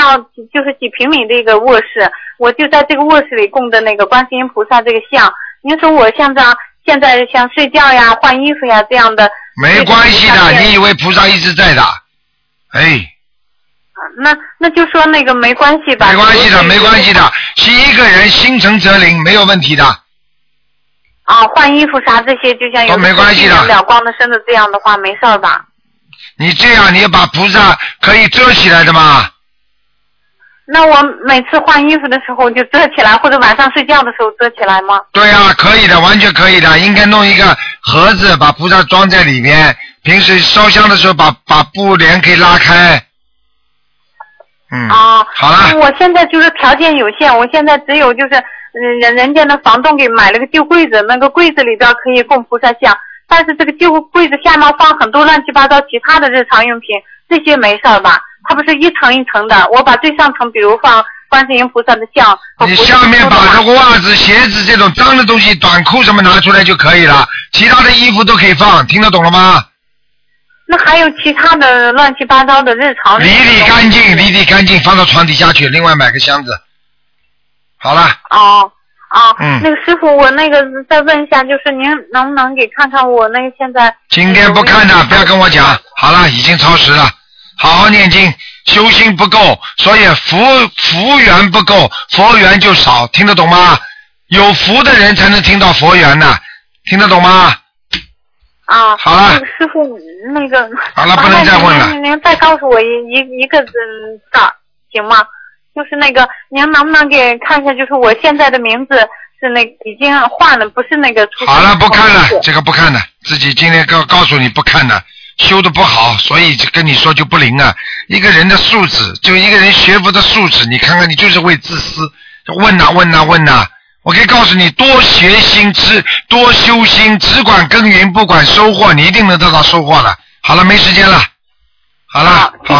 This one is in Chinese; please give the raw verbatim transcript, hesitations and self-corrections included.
到就是几平米的一个卧室，我就在这个卧室里供的那个观世音菩萨这个像。您说我像这样现在像睡觉呀、换衣服呀这样的， 没关系的，你以为菩萨一直在的？哎。 那那就说那个没关系吧？ 没关系的，没关系的，是一个人心诚则灵，没有问题的。 啊，换衣服啥这些，就像有没关系的， 了光的身子这样的话，没事儿吧？ 你这样，你要把菩萨可以遮起来的吗？ 那我每次换衣服的时候就遮起来，或者晚上睡觉的时候遮起来吗？ 对啊，可以的，完全可以的。应该弄一个盒子，把菩萨装在里面。平时烧香的时候把，把布帘可以拉开。嗯。 啊。 好了。 我现在就是条件有限，我现在只有就是嗯人人家的房东给买了个旧柜子，那个柜子里边可以供菩萨像，但是这个旧柜子下面放很多乱七八糟其他的日常用品，这些没事吧？它不是一层一层的，我把最上层比如放观世音菩萨的像， 你下面把这个袜子、鞋子这种脏的东西、短裤什么拿出来就可以了，其他的衣服都可以放，听得懂了吗？ 那还有其他的乱七八糟的日常？ 理理干净，理理干净，放到床底下去，另外买个箱子。好了。 哦哦， 嗯， 那个师傅，我那个再问一下，就是您能不能给看看我那个现在？ 今天不看的，不要跟我讲。好了，已经超时了。好好念经，修心不够，所以福福缘不够，佛缘就少，听得懂吗？有福的人才能听到佛缘呢，听得懂吗？ 啊， 好了。 那个师傅，那个好了，不能再问了。 您您再告诉我一一一个字字行吗？就是那个，您能不能给看一下？就是我现在的名字是那已经换了，不是那个出。 好了，不看了，这个不看了，自己今天告告诉你不看了。修的不好，所以就跟你说就不灵啊。一个人的素质，就一个人学佛的素质，你看看你就是会自私，问呐、啊、问呐、啊、问呐、啊。我可以告诉你，多学心，只多修心，只管耕耘不管收获，你一定能得到收获的。好了，没时间了，好了，好。